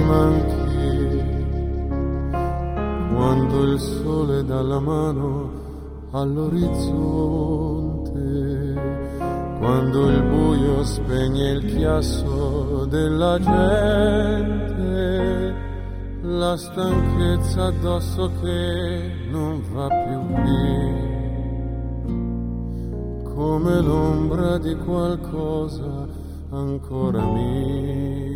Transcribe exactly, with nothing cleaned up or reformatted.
manchi, quando il sole dà la mano all'orizzonte, quando il buio spegne il chiasso della gente, la stanchezza addosso che non va più qui, come l'ombra di qualcosa ancora mio.